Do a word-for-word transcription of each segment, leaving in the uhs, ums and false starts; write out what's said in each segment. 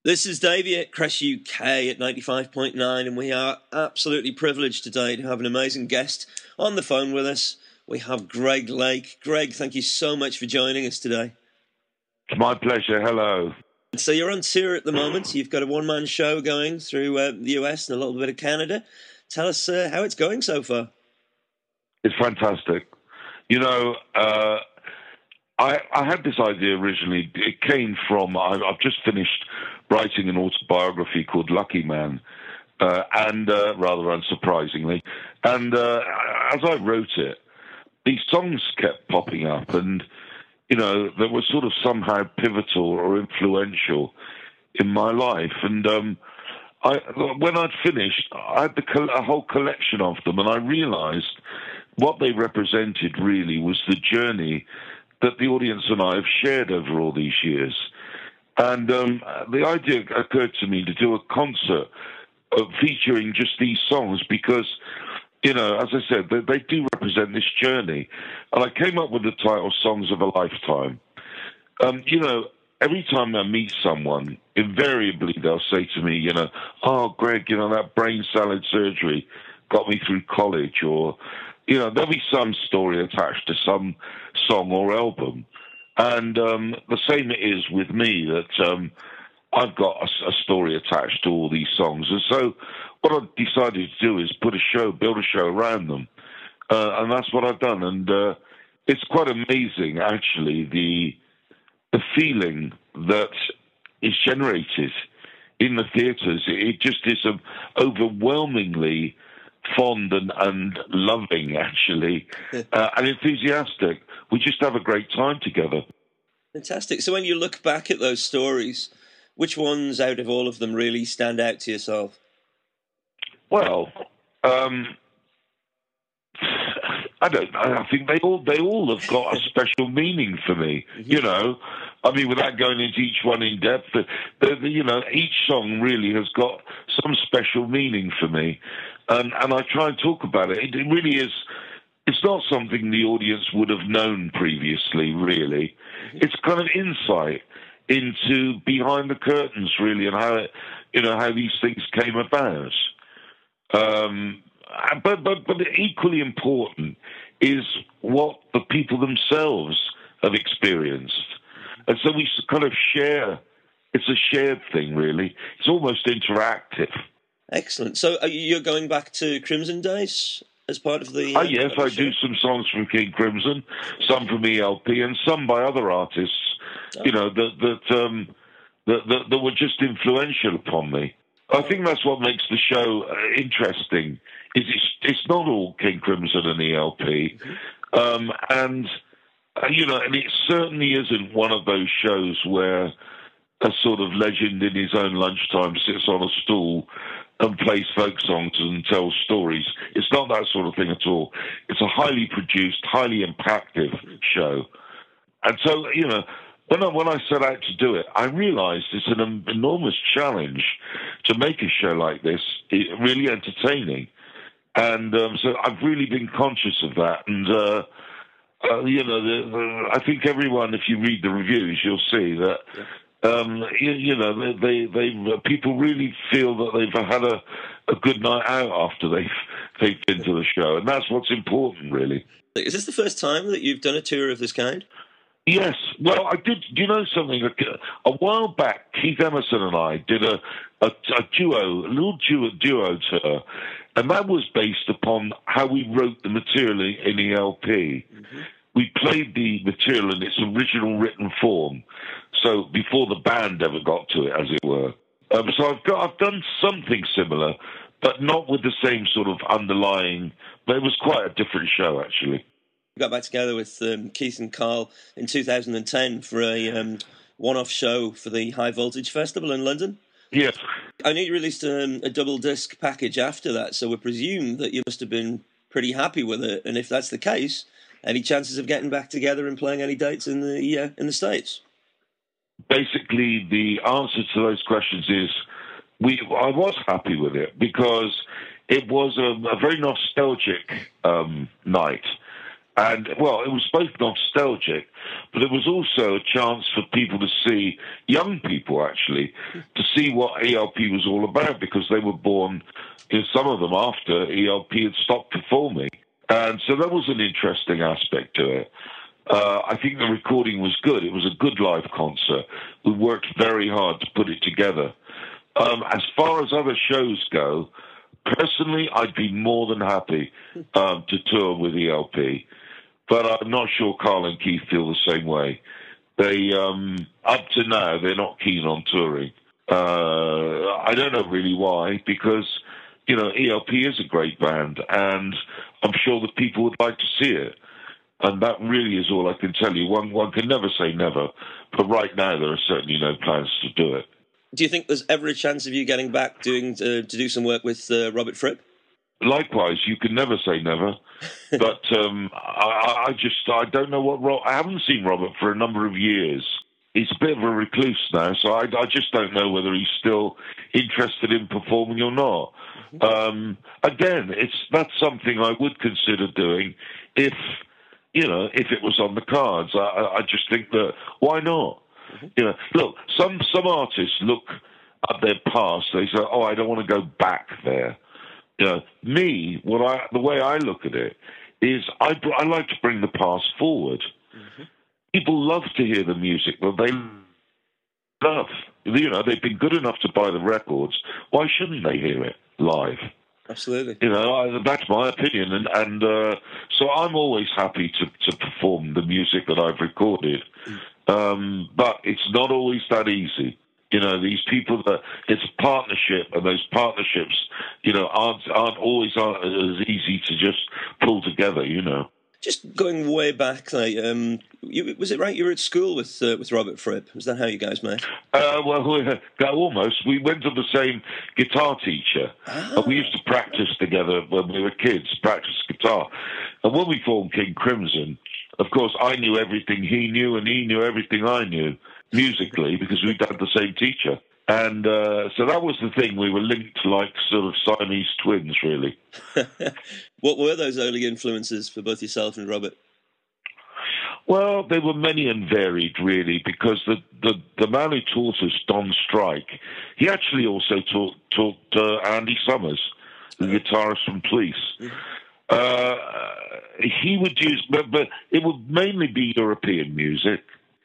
This is Davey at Crash U K at ninety-five point nine, and we are absolutely privileged today to have an amazing guest on the phone with us. We have Greg Lake. Greg, thank you so much for joining us today. It's my pleasure. Hello. So you're on tour at the moment. You've got a one-man show going through uh, the U S and a little bit of Canada. Tell us uh, how it's going so far. It's fantastic. You know, uh, I, I had this idea originally. It came from, I, I've just finished writing an autobiography called Lucky Man, uh, and uh, rather unsurprisingly. And uh, as I wrote it, these songs kept popping up, and, you know, they were sort of somehow pivotal or influential in my life. And um, I, when I'd finished, I had the, a whole collection of them, and I realized what they represented really was the journey that the audience and I have shared over all these years. And um, the idea occurred to me to do a concert uh, featuring just these songs because, you know, as I said, they, they do represent this journey. And I came up with the title Songs of a Lifetime. Um, you know, every time I meet someone, invariably they'll say to me, you know, oh, Greg, you know, that brain salad surgery got me through college, or, you know, there'll be some story attached to some song or album. And um, the same it is with me, that um, I've got a, a story attached to all these songs. And so what I decided to do is put a show, build a show around them. Uh, and that's what I've done. And uh, it's quite amazing, actually, the the feeling that is generated in the theatres. It just is um, overwhelmingly fond and, and loving, actually, uh, and enthusiastic. We just have a great time together. Fantastic. So when you look back at those stories, which ones out of all of them really stand out to yourself? Well, um, I don't know. I think they all they all have got a special meaning for me. Mm-hmm. You know, I mean, without going into each one in depth, the, the, you know, each song really has got some special meaning for me, and and I try and talk about it. It, it really is. It's not something the audience would have known previously, really. Mm-hmm. It's kind of insight into behind the curtains, really, and how it, you know, how these things came about. Um, but but but equally important is what the people themselves have experienced, and so we kind of share. It's a shared thing, really. It's almost interactive. Excellent. So are you're going back to Crimson days as part of the... Uh, uh, yes, I show? do some songs from King Crimson, some from E L P, and some by other artists, oh. you know, that that, um, that that that were just influential upon me. I think that's what makes the show uh, interesting. Is it's it's not all King Crimson and E L P, mm-hmm. um, and uh, you know, and it certainly isn't one of those shows where a sort of legend in his own lunchtime sits on a stool and plays folk songs and tells stories. It's not that sort of thing at all. It's a highly produced, highly impactful show. And so, you know, when I, when I set out to do it, I realized it's an enormous challenge to make a show like this really entertaining. And um, so I've really been conscious of that. And, uh, uh, you know, the, the, I think everyone, if you read the reviews, you'll see that... Yeah. Um, you, you know, they, they, they, people really feel that they've had a, a good night out after they've, they've been to the show, and that's what's important, really. Is this the first time that you've done a tour of this kind? Yes. Well, I did. Do you know something? A, a while back, Keith Emerson and I did a, a, a duo, a little duo, duo tour, and that was based upon how we wrote the material in, in E L P. Mm-hmm. We played the material in its original written form, so before the band ever got to it, as it were. Um, so I've got, I've done something similar, but not with the same sort of underlying. But it was quite a different show, actually. We got back together with um, Keith and Carl in two thousand ten for a um, one-off show for the High Voltage Festival in London. Yes. I know you released um, a double disc package after that, so we presume that you must have been pretty happy with it. And if that's the case, any chances of getting back together and playing any dates in the uh, in the States? Basically, the answer to those questions is we. I was happy with it because it was a, a very nostalgic um, night. And, well, it was both nostalgic, but it was also a chance for people to see, young people actually, to see what E L P was all about, because they were born, you know, some of them after E L P had stopped performing. And so that was an interesting aspect to it. Uh, I think the recording was good. It was a good live concert. We worked very hard to put it together. Um, as far as other shows go, personally, I'd be more than happy um, to tour with E L P. But I'm not sure Carl and Keith feel the same way. They, um, up to now, they're not keen on touring. Uh, I don't know really why, because, you know, E L P is a great band, and I'm sure that people would like to see it. And that really is all I can tell you. One, one can never say never, but right now there are certainly no plans to do it. Do you think there's ever a chance of you getting back doing uh, to do some work with uh, Robert Fripp? Likewise, you can never say never, but um, I, I just I don't know what Rob, I haven't seen Robert for a number of years. He's a bit of a recluse now, so I, I just don't know whether he's still interested in performing or not. Mm-hmm. Um, again, it's that's something I would consider doing if you know if it was on the cards. I, I just think that why not? Mm-hmm. You know, look, some some artists look at their past. They say, "Oh, I don't want to go back there." You know, me, what I the way I look at it is, I I like to bring the past forward. Mm-hmm. People love to hear the music that they love. You know, they've been good enough to buy the records. Why shouldn't they hear it live? Absolutely. You know, I, that's my opinion, and and uh, so I'm always happy to to perform the music that I've recorded. Mm. Um, but it's not always that easy. You know, these people that it's a partnership, and those partnerships, you know, aren't aren't always aren't as easy to just pull together. You know. Just going way back, like, um, you, was it right you were at school with uh, with Robert Fripp? Was that how you guys met? Uh, well, uh, almost. We went to the same guitar teacher. Ah. And we used to practice together when we were kids, practice guitar. And when we formed King Crimson, of course, I knew everything he knew, and he knew everything I knew musically, because we'd had the same teacher. And uh, so that was the thing. We were linked like sort of Siamese twins, really. What were those early influences for both yourself and Robert? Well, they were many and varied, really, because the, the, the man who taught us, Don Strike, he actually also taught, taught uh, Andy Summers, the guitarist from Police. Mm-hmm. Uh, he would use, but, but it would mainly be European music.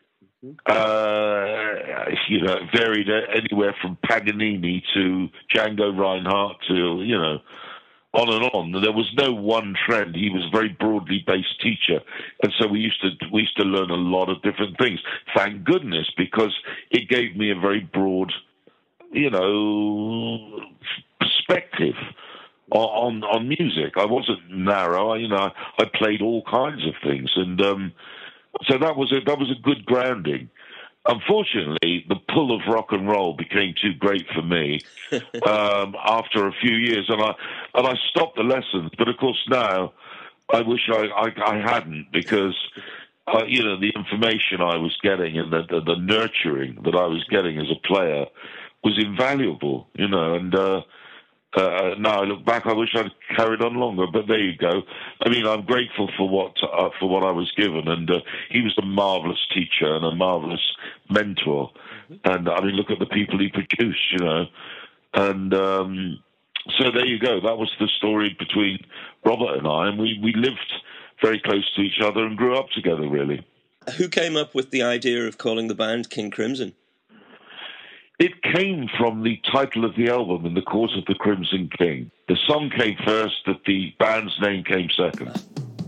Uh, you know, varied anywhere from Paganini to Django Reinhardt to, you know, on and on. There was no one trend. He was a very broadly based teacher, and so we used to we used to learn a lot of different things. Thank goodness, because it gave me a very broad, you know, perspective on on music. I wasn't narrow. I, you know, I played all kinds of things, and um, so that was a that was a good grounding. Unfortunately, the pull of rock and roll became too great for me um, after a few years, and I and I stopped the lessons. But of course, now I wish I I, I hadn't, because uh, you know, the information I was getting and the, the the nurturing that I was getting as a player was invaluable. You know, and uh, uh, now I look back, I wish I'd carried on longer. But there you go. I mean, I'm grateful for what uh, for what I was given, and uh, he was a marvelous teacher and a marvelous mentor. Mm-hmm. And I mean, look at the people he produced, you know. And um, so there you go. That was the story between Robert and I, and we, we lived very close to each other and grew up together, really. Who came up with the idea of calling the band King Crimson? It came from the title of the album, In the Cause of the Crimson King. The song came first, but the band's name came second.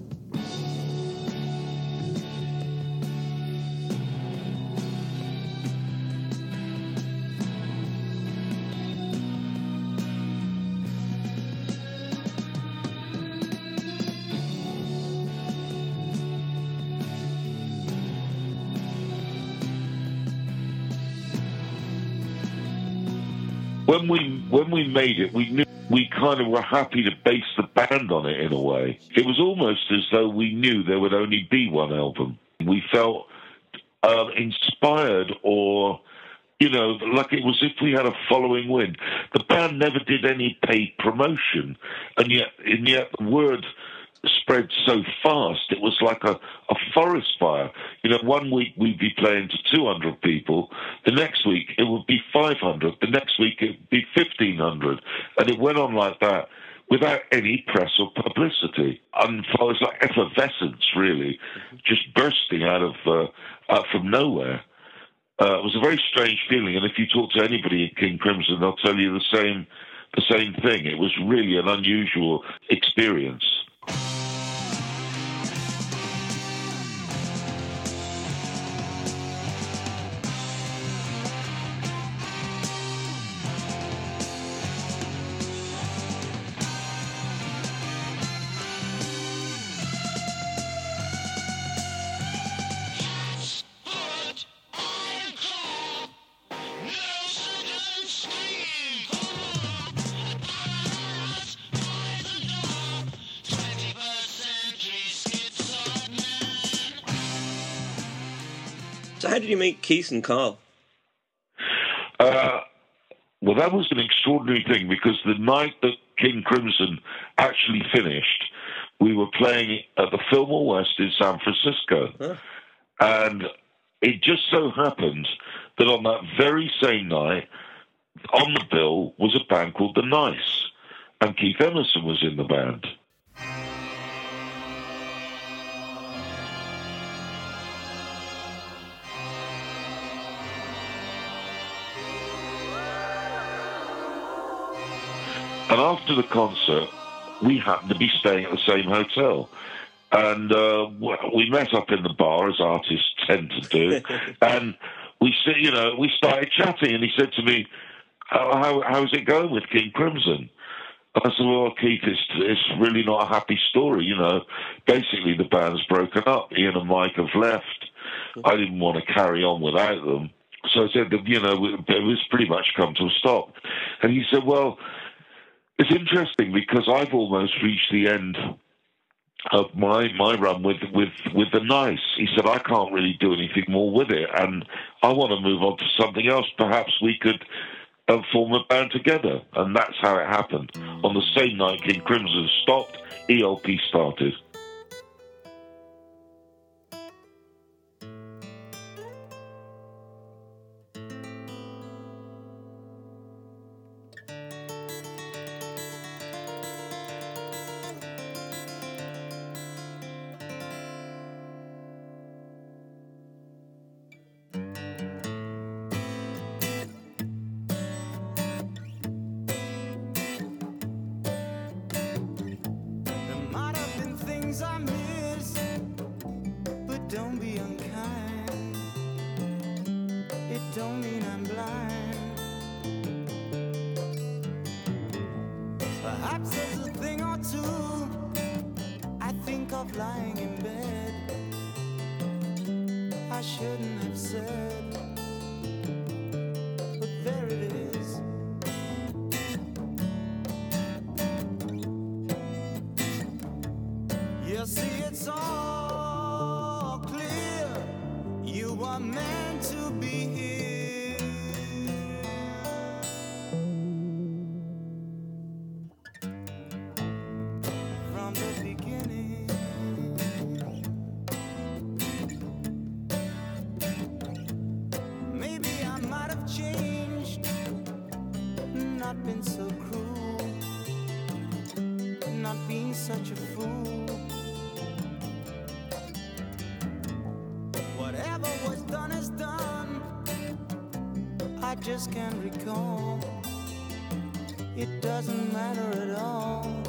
When we when we made it, we knew we kind of were happy to base the band on it in a way. It was almost as though we knew there would only be one album. We felt uh, inspired, or, you know, like it was if we had a following wind. The band never did any paid promotion, and yet, and yet the word spread so fast. It was like a, a forest fire. You know, one week we'd be playing to two hundred people. The next week it would be five hundred. The next week it would be fifteen hundred. And it went on like that without any press or publicity. And it was like effervescence, really, just bursting out of uh, out from nowhere. Uh, it was a very strange feeling. And if you talk to anybody at King Crimson, they'll tell you the same the same thing. It was really an unusual experience. So how did you meet Keith and Carl? Uh, well, that was an extraordinary thing, because the night that King Crimson actually finished, we were playing at the Fillmore West in San Francisco. Huh. And it just so happened that on that very same night, on the bill was a band called The Nice, and Keith Emerson was in the band. And after the concert, we happened to be staying at the same hotel. And uh, we met up in the bar, as artists tend to do. And we, you know, we started chatting, and he said to me, how, how, how's it going with King Crimson? And I said, well, Keith, it's, it's really not a happy story, you know. Basically, the band's broken up. Ian and Mike have left. I didn't want to carry on without them. So I said, that, you know, it was pretty much come to a stop. And he said, well, it's interesting, because I've almost reached the end of my my run with, with, with The Nice. He said, I can't really do anything more with it, and I want to move on to something else. Perhaps we could uh, form a band together. And that's how it happened. On the same night King Crimson stopped, E L P started. I miss, but don't be unkind. It don't mean I'm blind. Perhaps there's a thing or two I think of lying in bed I shouldn't have said, but there it is. You see, it's all clear. You are meant to be here. From the beginning. Maybe I might have changed, not been so cruel, not being such a fool. Whatever was done is done. I just can't recall. It doesn't matter at all.